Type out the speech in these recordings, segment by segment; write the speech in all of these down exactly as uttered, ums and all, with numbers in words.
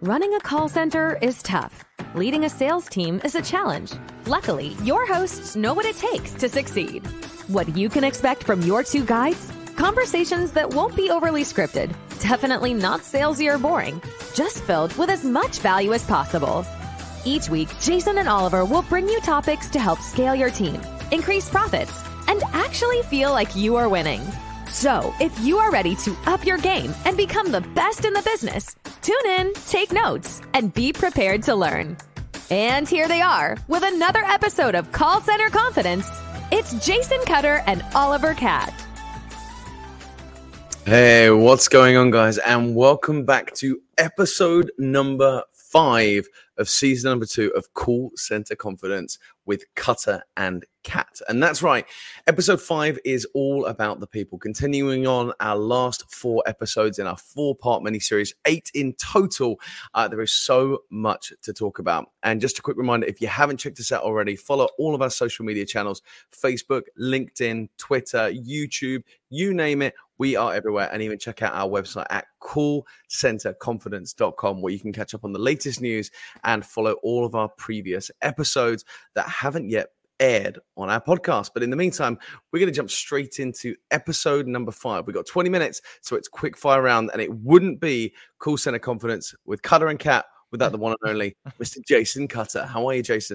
Running a call center is tough. Leading a sales team is a challenge. Luckily, your hosts know what it takes to succeed. What you can expect from your two guides? Conversations that won't be overly scripted, definitely not salesy or boring, just filled with as much value as possible. Each week, Jason and Oliver will bring you topics to help scale your team, increase profits, and actually feel like you are winning. So, if you are ready to up your game and become the best in the business, tune in, take notes, and be prepared to learn. And here they are with another episode of Call Center Confidence. It's Jason Cutter and Oliver Catt. Hey, what's going on, guys? And welcome back to episode number five of season number two of Call Center Confidence with Cutter and Catt. And that's right, episode five is all about the people. Continuing on our last four episodes in our four-part miniseries, eight in total. Uh, there is so much to talk about. And just a quick reminder, if you haven't checked us out already, follow all of our social media channels, Facebook, LinkedIn, Twitter, YouTube, you name it. We are everywhere. And even check out our website at call center confidence dot com, where you can catch up on the latest news and follow all of our previous episodes that haven't yet aired on our podcast. But in the meantime, we're going to jump straight into episode number five. We've got twenty minutes, so it's quick fire round, and it wouldn't be Call Center Confidence with Cutter and Catt without the one and only Mister Jason Cutter. How are you, Jason?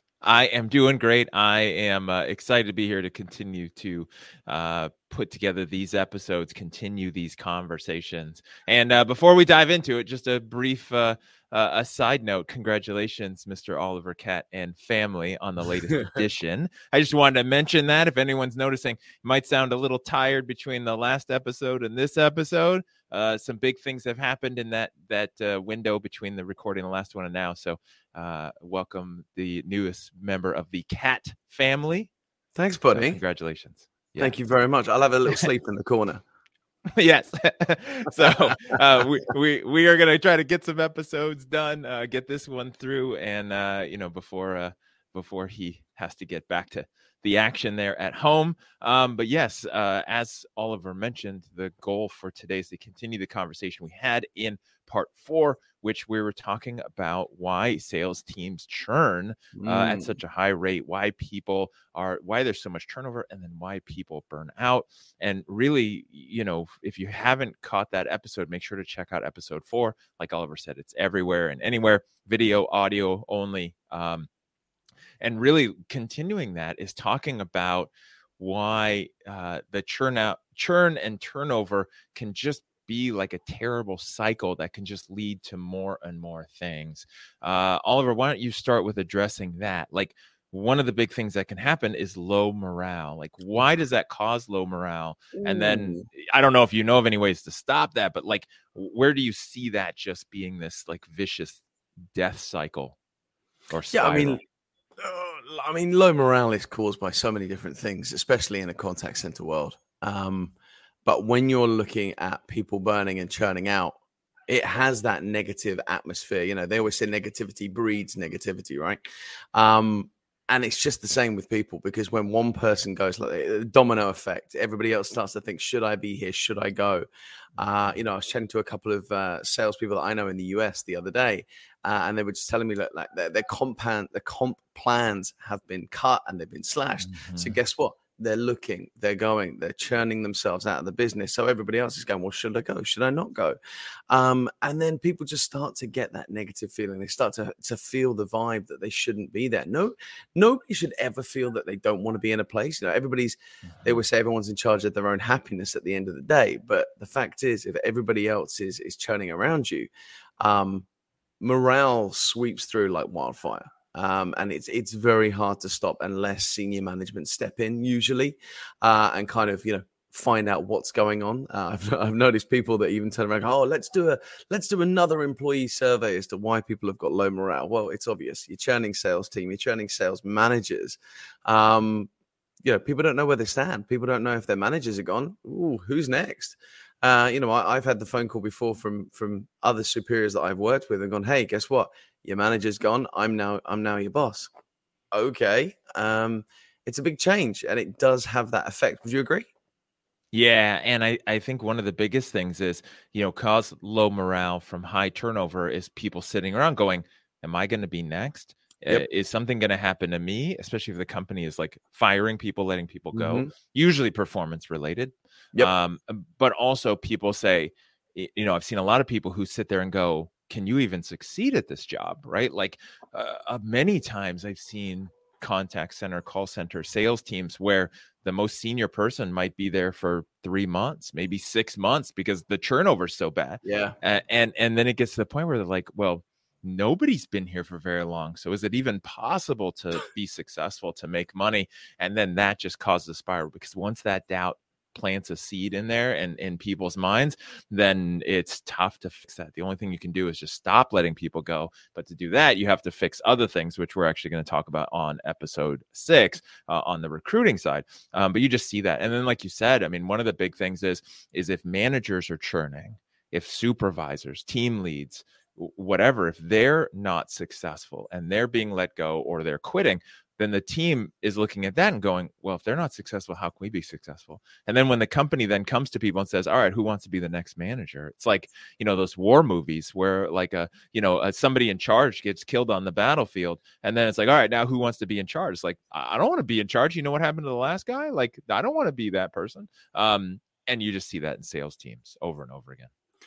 I am doing great. I am uh, excited to be here to continue to uh, put together these episodes, continue these conversations. And uh, before we dive into it, just a brief uh, uh, a side note. Congratulations, Mister Oliver Catt and family, on the latest edition. I just wanted to mention that if anyone's noticing, it might sound a little tired between the last episode and this episode. Uh, some big things have happened in that that uh, window between the recording the last one and now. So uh, welcome the newest member of the Catt family. Thanks, buddy. So congratulations. Yeah. Thank you very much. I'll have a little sleep in the corner. Yes. So uh, we, we we are going to try to get some episodes done, uh, get this one through, and uh, you know before uh, before he has to get back to the action there at home. Um, but yes, uh, as Oliver mentioned, the goal for today is to continue the conversation we had in part four, which we were talking about why sales teams churn uh, mm. at such a high rate, why people are, why there's so much turnover, and then why people burn out. And really, you know, if you haven't caught that episode, make sure to check out episode four. Like Oliver said, it's everywhere and anywhere, video, audio only. Um, And really continuing that is talking about why uh, the churn out, churn and turnover can just be like a terrible cycle that can just lead to more and more things. Uh, Oliver, why don't you start with addressing that? Like, one of the big things that can happen is low morale. Like, why does that cause low morale? Ooh. And then I don't know if you know of any ways to stop that, but like, where do you see that just being this like vicious death cycle or spiral? Yeah, I mean, Uh, I mean, low morale is caused by so many different things, especially in a contact center world. Um, but when you're looking at people burning and churning out, it has that negative atmosphere. You know, they always say negativity breeds negativity, right? Um, and it's just the same with people, because when one person goes, like the domino effect, everybody else starts to think, should I be here? Should I go? Uh, you know, I was chatting to a couple of uh, salespeople that I know in the U S the other day, uh, and they were just telling me that like their, their comp plan, the comp plans have been cut and they've been slashed. Mm-hmm. So guess what? They're looking, they're going, they're churning themselves out of the business. So everybody else is going, well, should I go? Should I not go? Um, and then people just start to get that negative feeling. They start to, to feel the vibe that they shouldn't be there. No, nobody should ever feel that they don't want to be in a place. You know, everybody's, they would say everyone's in charge of their own happiness at the end of the day. But the fact is, if everybody else is, is churning around you, um, morale sweeps through like wildfire. Um, and it's it's very hard to stop unless senior management step in usually uh, and kind of, you know, find out what's going on. Uh, I've, I've noticed people that even turn around, oh, let's do a let's do another employee survey as to why people have got low morale. Well, it's obvious. You're churning sales team, you're churning sales managers. Um, you know, people don't know where they stand. People don't know if their managers are gone. Ooh, who's next? Uh, you know, I, I've had the phone call before from from other superiors that I've worked with and gone, hey, guess what? Your manager's gone. I'm now I'm now your boss. Okay. Um, it's a big change, and it does have that effect. Would you agree? Yeah, and I, I think one of the biggest things is, you know, cause low morale from high turnover is people sitting around going, am I going to be next? Uh, Yep. is something going to happen to me? Especially if the company is like firing people, letting people go, Mm-hmm. usually performance related. Yep. Um, but also people say, y- you know, I've seen a lot of people who sit there and go, can you even succeed at this job? Right? Like uh, uh, many times I've seen contact center, call center, sales teams where the most senior person might be there for three months, maybe six months because the turnover is so bad. Yeah. Uh, and and then it gets to the point where they're like, well, nobody's been here for very long. So is it even possible to be successful, to make money? And then that just causes a spiral, because once that doubt plants a seed in there and in people's minds, then it's tough to fix that. The only thing you can do is just stop letting people go. But to do that, you have to fix other things, which we're actually going to talk about on episode six uh, on the recruiting side. Um, but you just see that. And then, like you said, I mean, one of the big things is, is if managers are churning, if supervisors, team leads, whatever, if they're not successful and they're being let go or they're quitting, then the team is looking at that and going, well, if they're not successful, how can we be successful? And then when the company then comes to people and says, all right, who wants to be the next manager? It's like, you know, those war movies where like a, you know, a, somebody in charge gets killed on the battlefield. And then it's like, all right, now who wants to be in charge? It's like, I don't want to be in charge. You know what happened to the last guy? Like, I don't want to be that person. Um, and you just see that in sales teams over and over again.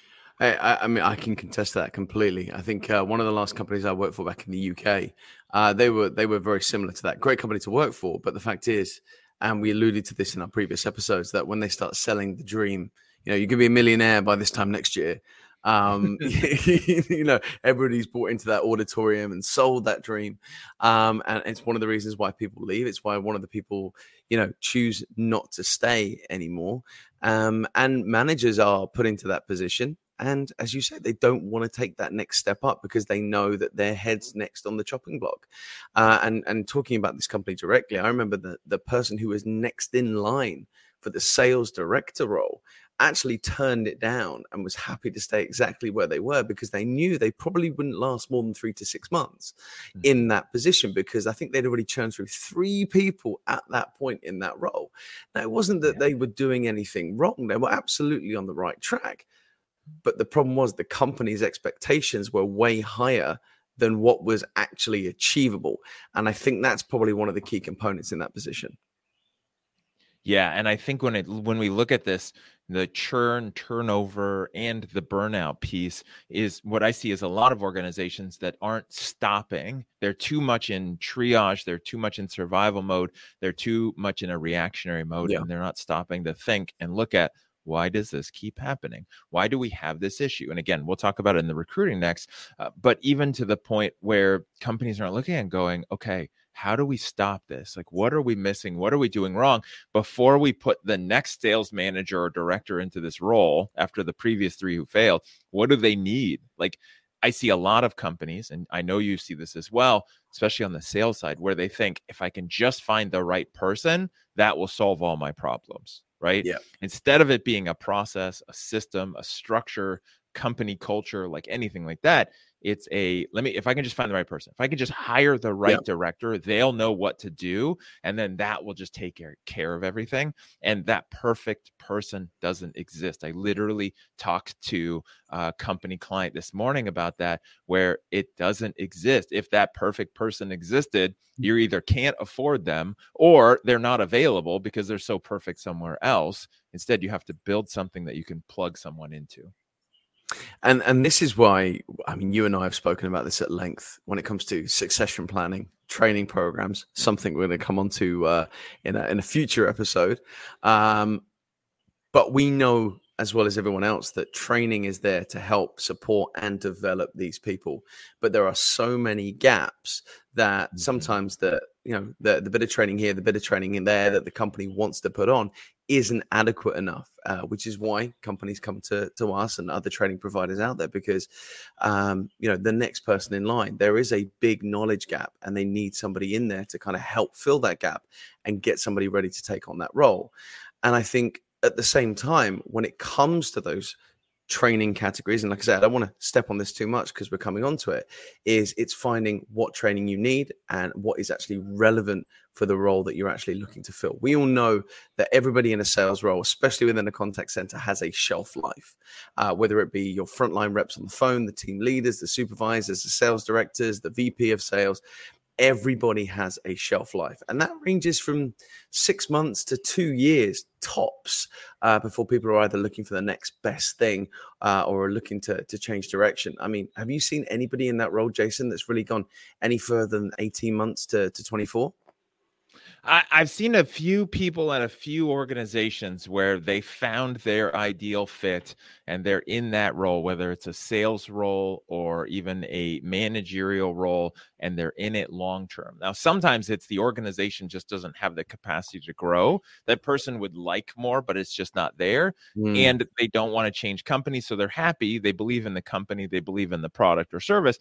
I, I mean, I can contest that completely. I think uh, one of the last companies I worked for back in the U K, uh, they were they were very similar to that. Great company to work for, but the fact is, and we alluded to this in our previous episodes, that when they start selling the dream, you know, you could be a millionaire by this time next year. Um, you know, everybody's bought into that auditorium and sold that dream, um, and it's one of the reasons why people leave. It's why one of the people, you know, choose not to stay anymore. Um, and managers are put into that position. And as you said, they don't want to take that next step up because they know that their head's next on the chopping block. Uh, and, and talking about this company directly, I remember the, the person who was next in line for the sales director role actually turned it down and was happy to stay exactly where they were because they knew they probably wouldn't last more than three to six months mm-hmm. in that position, because I think they'd already churned through three people at that point in that role. Now, it wasn't that yeah. they were doing anything wrong. They were absolutely on the right track. But the problem was the company's expectations were way higher than what was actually achievable. And I think that's probably one of the key components in that position. Yeah. And I think when it when we look at this, the churn, turnover, and the burnout piece is what I see as a lot of organizations that aren't stopping. They're too much in triage. They're too much in survival mode. They're too much in a reactionary mode. Yeah. And they're not stopping to think and look at, why does this keep happening? Why do we have this issue? And again, we'll talk about it in the recruiting next. Uh, but even to the point where companies are looking and going, okay, how do we stop this? Like, what are we missing? What are we doing wrong before we put the next sales manager or director into this role after the previous three who failed? What do they need? Like, I see a lot of companies, and I know you see this as well, especially on the sales side, where they think if I can just find the right person, that will solve all my problems. Right? Yeah. Instead of it being a process, a system, a structure, company culture, like anything like that, it's a, let me, if I can just find the right person, if I can just hire the right yeah. director, they'll know what to do. And then that will just take care, care of everything. And that perfect person doesn't exist. I literally talked to a company client this morning about that, where it doesn't exist. If that perfect person existed, you either can't afford them or they're not available because they're so perfect somewhere else. Instead, you have to build something that you can plug someone into. And and this is why, I mean, you and I have spoken about this at length when it comes to succession planning, training programs, something we're going to come on to uh, in, a, in a future episode. Um, but we know, as well as everyone else, that training is there to help support and develop these people. But there are so many gaps that mm-hmm. sometimes the, you know, the, the bit of training here, the bit of training in there that the company wants to put on isn't adequate enough, uh, which is why companies come to, to us and other training providers out there, because, um, you know, the next person in line, there is a big knowledge gap and they need somebody in there to kind of help fill that gap and get somebody ready to take on that role. And I think at the same time, when it comes to those training categories, and like I said, I don't want to step on this too much because we're coming on to it, is it's finding what training you need and what is actually relevant for the role that you're actually looking to fill. We all know that everybody in a sales role, especially within a contact center, has a shelf life, uh, whether it be your frontline reps on the phone, the team leaders, the supervisors, the sales directors, the V P of sales. Everybody has a shelf life, and that ranges from six months to two years tops uh, before people are either looking for the next best thing uh, or are looking to, to change direction. I mean, have you seen anybody in that role, Jason, that's really gone any further than eighteen months to, to twenty-four? I, I've seen a few people at a few organizations where they found their ideal fit and they're in that role, whether it's a sales role or even a managerial role, and they're in it long term. Now, sometimes it's the organization just doesn't have the capacity to grow. That person would like more, but it's just not there. Mm. And they don't want to change companies. So they're happy. They believe in the company. They believe in the product or service.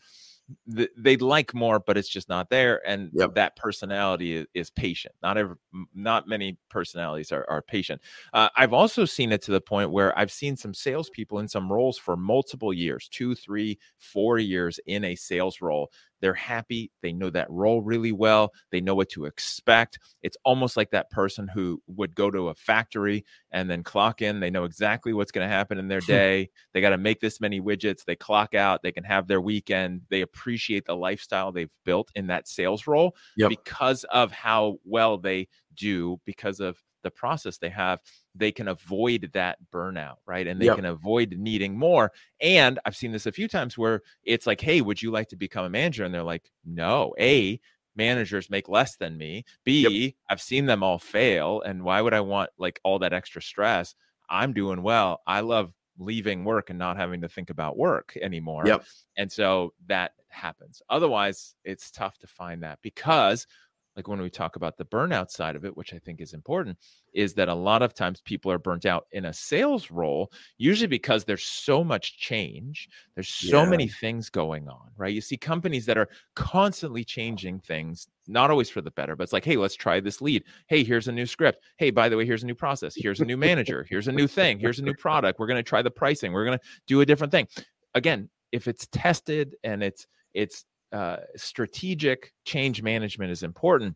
They'd like more, but it's just not there. And yep. that personality is, is patient. Not every, not many personalities are, are patient. Uh, I've also seen it to the point where I've seen some salespeople in some roles for multiple years, two, three, four years in a sales role. They're happy. They know that role really well. They know what to expect. It's almost like that person who would go to a factory and then clock in. They know exactly what's going to happen in their day. They got to make this many widgets. They clock out. They can have their weekend. They appreciate the lifestyle they've built in that sales role yep. because of how well they do, because of the process they have. They can avoid that burnout, right? And they yep. can avoid needing more. And I've seen this a few times where it's like, hey, would you like to become a manager? And they're like, no. A, managers make less than me. B, yep. I've seen them all fail. And why would I want like all that extra stress? I'm doing well. I love leaving work and not having to think about work anymore. Yep. And so that happens. Otherwise, it's tough to find that, because like when we talk about the burnout side of it, which I think is important, is that a lot of times people are burnt out in a sales role, usually because there's so much change. There's so yeah. many things going on, right? You see companies that are constantly changing things, not always for the better, but it's like, hey, let's try this lead. Hey, here's a new script. Hey, by the way, here's a new process. Here's a new manager. Here's a new thing. Here's a new product. We're going to try the pricing. We're going to do a different thing. Again, if it's tested and it's, it's, Uh, strategic change management is important.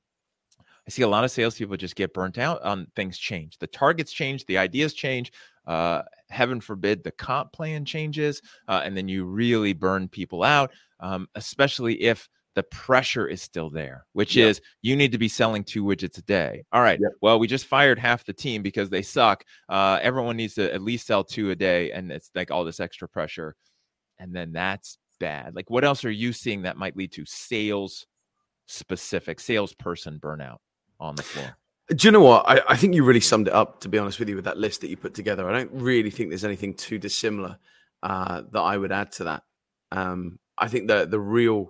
I see a lot of salespeople just get burnt out on things change. The targets change, the ideas change. Uh, heaven forbid the comp plan changes, uh, and then you really burn people out, um, especially if the pressure is still there, which yep. is you need to be selling two widgets a day. All right. Yep. Well, we just fired half the team because they suck. Uh, everyone needs to at least sell two a day, and it's like all this extra pressure, and then that's bad. Like, what else are you seeing that might lead to sales specific salesperson burnout on the floor? Do you know what? I, I think you really summed it up, to be honest with you, with that list that you put together. I don't really think there's anything too dissimilar uh, that I would add to that. Um, I think the the real,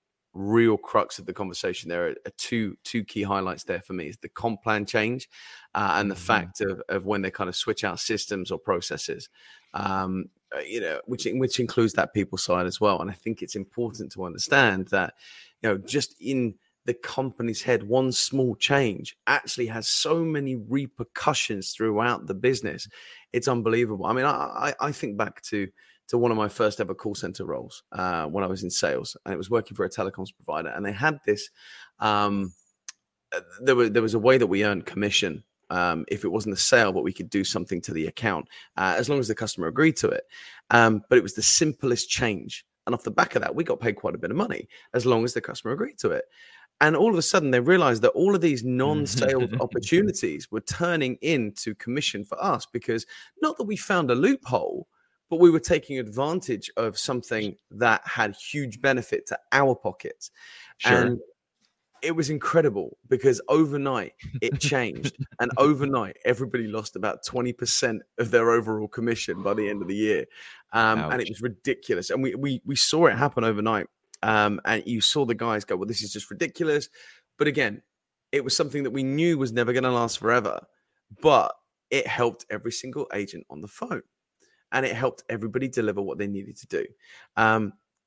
real crux of the conversation there are, are two two key highlights there for me. Is the comp plan change uh, and the mm-hmm. fact of, of when they kind of switch out systems or processes. Um, you know, which which includes that people side as well. And I think it's important to understand that, you know, just in the company's head, one small change actually has so many repercussions throughout the business. It's unbelievable. I mean, I I, I think back to to one of my first ever call center roles uh, when I was in sales, and it was working for a telecoms provider, and they had this. Um, there was there was a way that we earned commission. Um, if it wasn't a sale, but we could do something to the account uh, as long as the customer agreed to it. Um, but it was the simplest change. And off the back of that, we got paid quite a bit of money as long as the customer agreed to it. And all of a sudden, they realized that all of these non-sales opportunities were turning into commission for us, because not that we found a loophole, but we were taking advantage of something that had huge benefit to our pockets. Sure. And it was incredible, because overnight it changed, and overnight everybody lost about twenty percent of their overall commission by the end of the year. Um, and it was ridiculous. And we, we, we saw it happen overnight. Um, and you saw the guys go, well, this is just ridiculous. But again, it was something that we knew was never going to last forever, but it helped every single agent on the phone, and it helped everybody deliver what they needed to do. Um,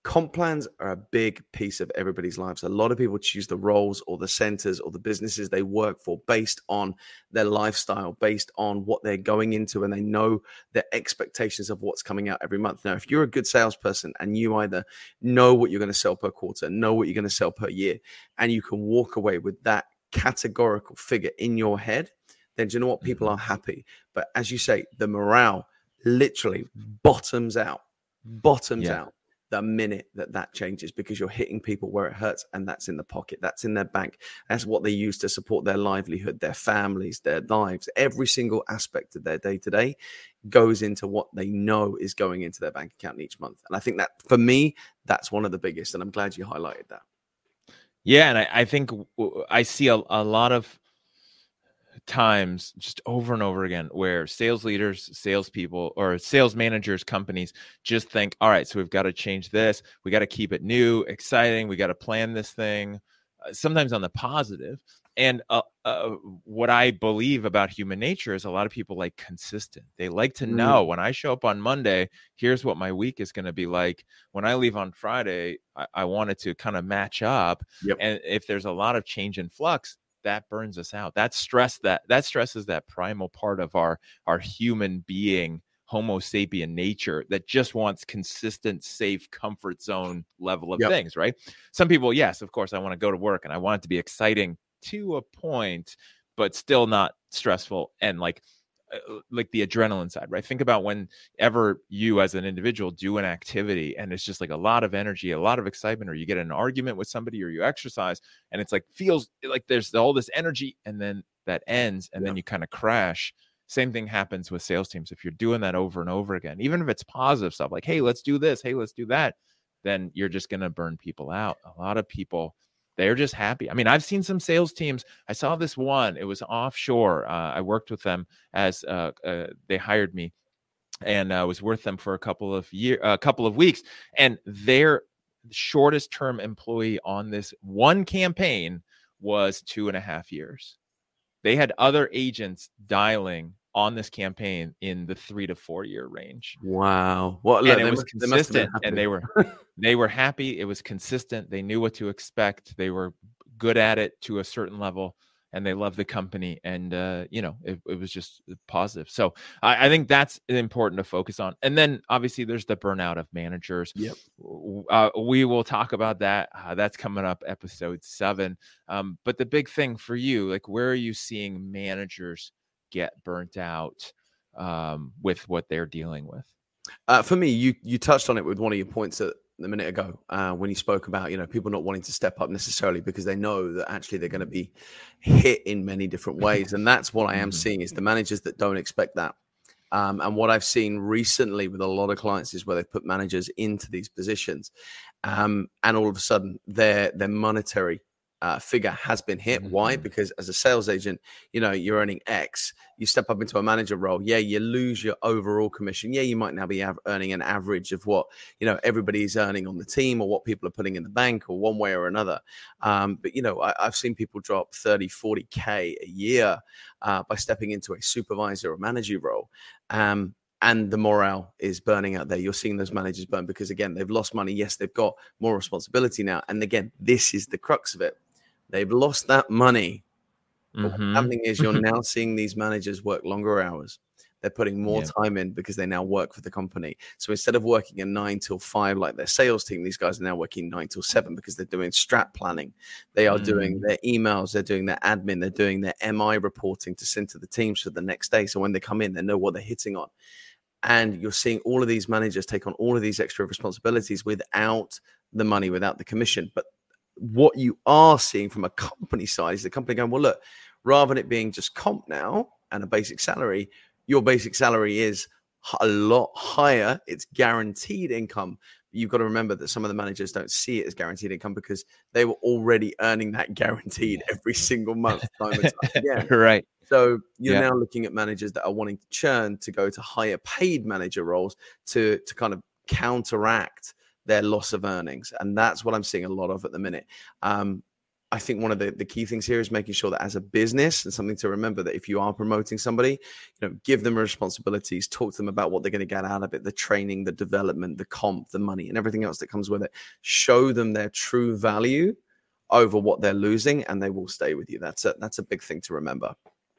comp plans are a big piece of everybody's lives. A lot of people choose the roles or the centers or the businesses they work for based on their lifestyle, based on what they're going into, and they know their expectations of what's coming out every month. Now, if you're a good salesperson and you either know what you're going to sell per quarter, know what you're going to sell per year, and you can walk away with that categorical figure in your head, then do you know what? People are happy. But as you say, the morale literally bottoms out, bottoms yeah. out. The minute that that changes, because you're hitting people where it hurts, and that's in the pocket, that's in their bank, that's what they use to support their livelihood, their families, their lives. Every single aspect of their day to day goes into what they know is going into their bank account each month. And I think that for me, that's one of the biggest, and I'm glad you highlighted that. Yeah, and I, I think I see a, a lot of times just over and over again where sales leaders, salespeople, or sales managers, companies just think, all right, so we've got to change this. We got to keep it new, exciting. We got to plan this thing, uh, sometimes on the positive. And uh, uh, what I believe about human nature is a lot of people like consistent. They like to know, mm. when I show up on Monday, here's what my week is going to be like. When I leave on Friday, I, I want it to kind of match up. Yep. And if there's a lot of change and flux, that burns us out. That stress that that stresses that primal part of our our human being, Homo sapien nature, that just wants consistent, safe, comfort zone level of yep. things, right? Some people, yes, of course, I want to go to work and I want it to be exciting to a point, but still not stressful and like like the adrenaline side, right? Think about whenever you as an individual do an activity and it's just like a lot of energy, a lot of excitement, or you get in an argument with somebody or you exercise and it's like feels like there's all this energy and then that ends and yeah. then you kind of crash. Same thing happens with sales teams. If you're doing that over and over again, even if it's positive stuff like, hey, let's do this, hey, let's do that, then you're just going to burn people out. A lot of people, they're just happy. I mean, I've seen some sales teams. I saw this one. It was offshore. Uh, I worked with them as uh, uh, they hired me, and I uh, was with them for a couple of year, a uh, couple of weeks. And their shortest term employee on this one campaign was two and a half years. They had other agents dialing on this campaign in the three to four year range. Wow. Well, look, and it was must, consistent and they were, they were happy. It was consistent. They knew what to expect. They were good at it to a certain level and they loved the company. And, uh, you know, it, it was just positive. So I, I think that's important to focus on. And then obviously there's the burnout of managers. Yep. Uh, we will talk about that. Uh, that's coming up episode seven. Um, but the big thing for you, like, where are you seeing managers get burnt out um, with what they're dealing with? Uh, for me, you you touched on it with one of your points a, a minute ago uh, when you spoke about, you know, people not wanting to step up necessarily because they know that actually they're going to be hit in many different ways. And that's what I am seeing is the managers that don't expect that. Um, and what I've seen recently with a lot of clients is where they've put managers into these positions um, and all of a sudden their their monetary Uh, figure has been hit. Mm-hmm. Why? Because as a sales agent, you know, you're earning X. You step up into a manager role. Yeah, you lose your overall commission. Yeah, you might now be av- earning an average of what, you know, everybody's earning on the team or what people are putting in the bank or one way or another. Um, but, you know, I, I've seen people drop thirty, forty K a year uh, by stepping into a supervisor or manager role. Um, And the morale is burning out there. You're seeing those managers burn because, again, they've lost money. Yes, they've got more responsibility now. And again, this is the crux of it. They've lost that money. Mm-hmm. But what's happening is you're now seeing these managers work longer hours. They're putting more yeah. time in because they now work for the company. So instead of working a nine till five like their sales team, these guys are now working nine till seven because they're doing strat planning. They are mm. doing their emails. They're doing their admin. They're doing their M I reporting to send to the teams for the next day. So when they come in, they know what they're hitting on. And you're seeing all of these managers take on all of these extra responsibilities without the money, without the commission. But what you are seeing from a company side is the company going, well, look, rather than it being just comp now and a basic salary, your basic salary is a lot higher. It's guaranteed income. You've got to remember that some of the managers don't see it as guaranteed income because they were already earning that guaranteed every single month. Time and time again. Right. So you're yeah. now looking at managers that are wanting to churn to go to higher paid manager roles to, to kind of counteract their loss of earnings. And that's what I'm seeing a lot of at the minute. Um, I think one of the, the key things here is making sure that as a business, and something to remember, that if you are promoting somebody, you know, give them responsibilities, talk to them about what they're going to get out of it, the training, the development, the comp, the money, and everything else that comes with it. Show them their true value over what they're losing, and they will stay with you. That's a, that's a big thing to remember.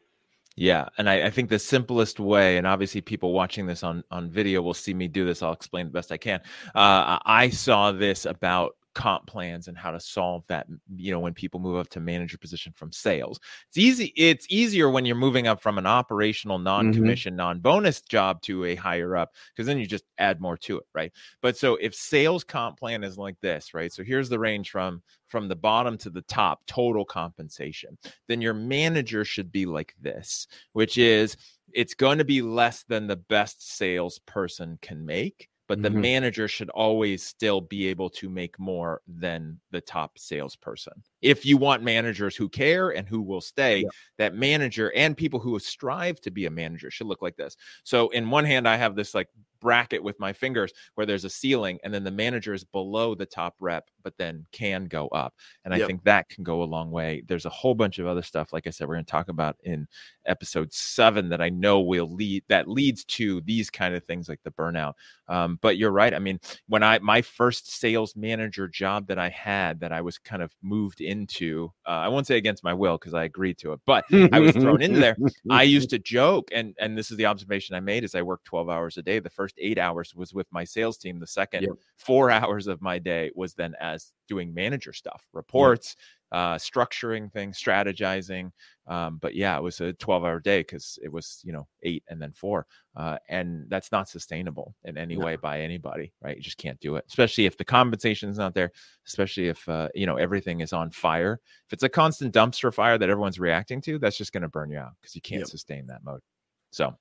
Yeah. And I, I think the simplest way, and obviously people watching this on, on video will see me do this. I'll explain the best I can. Uh, I saw this about comp plans and how to solve that, you know, when people move up to manager position from sales. It's easy. It's easier when you're moving up from an operational, non-commission, mm-hmm. non-bonus job to a higher up, because then you just add more to it, right? But so if sales comp plan is like this, right? So here's the range from from the bottom to the top, total compensation. Then your manager should be like this, which is it's going to be less than the best salesperson can make. But the mm-hmm. manager should always still be able to make more than the top salesperson. If you want managers who care and who will stay, yeah. that manager and people who strive to be a manager should look like this. So in one hand, I have this like bracket with my fingers where there's a ceiling, and then the manager is below the top rep, but then can go up. And I yep. think that can go a long way. There's a whole bunch of other stuff, like I said, we're going to talk about in episode seven that I know will lead, that leads to these kind of things like the burnout. Um, but you're right. I mean, when I, my first sales manager job that I had, that I was kind of moved into, uh, I won't say against my will because I agreed to it, but I was thrown into there. I used to joke, and, and this is the observation I made, is I worked twelve hours a day. The first eight hours was with my sales team. The second yep. four hours of my day was then as doing manager stuff, reports, yep. uh, structuring things, strategizing. Um, but yeah, it was a twelve hour day because it was, you know, eight and then four. Uh, and that's not sustainable in any no. way by anybody, right? You just can't do it, especially if the compensation is not there, especially if, uh, you know, everything is on fire. If it's a constant dumpster fire that everyone's reacting to, that's just going to burn you out because you can't yep. sustain that mode. So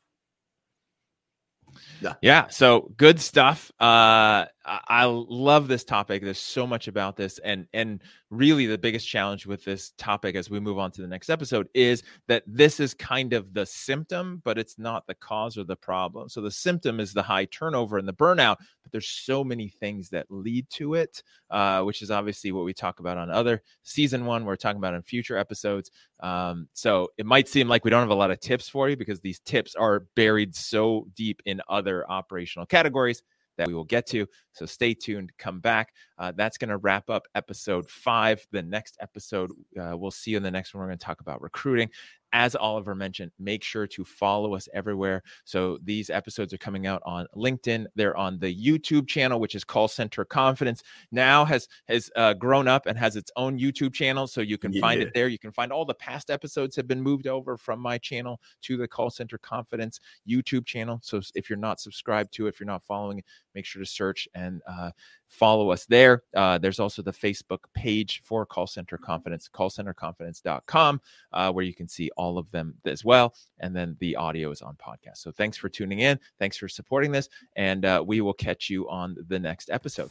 Yeah. yeah. So good stuff. Uh, I, I love this topic. There's so much about this. And, and really the biggest challenge with this topic as we move on to the next episode is that this is kind of the symptom, but it's not the cause or the problem. So the symptom is the high turnover and the burnout, but there's so many things that lead to it, uh, which is obviously what we talk about on other season one. We're talking about in future episodes. Um, so it might seem like we don't have a lot of tips for you because these tips are buried so deep in other operational categories that we will get to. So stay tuned, come back. Uh, that's going to wrap up episode five. The next episode, uh, we'll see you in the next one. We're going to talk about recruiting. As Oliver mentioned, make sure to follow us everywhere. So these episodes are coming out on LinkedIn. They're on the YouTube channel, which is Call Center Confidence. Now has has uh, grown up and has its own YouTube channel. So you can yeah. find it there. You can find all the past episodes have been moved over from my channel to the Call Center Confidence YouTube channel. So if you're not subscribed to it, if you're not following it, make sure to search and uh, follow us there. Uh, there's also the Facebook page for Call Center Confidence, call center confidence dot com, uh, where you can see all of them as well. And then the audio is on podcast. So thanks for tuning in. Thanks for supporting this. And uh, we will catch you on the next episode.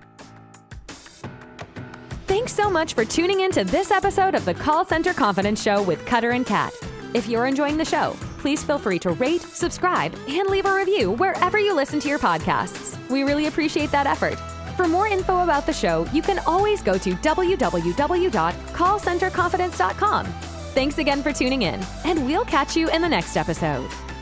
Thanks so much for tuning in to this episode of the Call Center Confidence Show with Cutter and Kat. If you're enjoying the show, please feel free to rate, subscribe, and leave a review wherever you listen to your podcasts. We really appreciate that effort. For more info about the show, you can always go to w w w dot call center confidence dot com. Thanks again for tuning in, and we'll catch you in the next episode.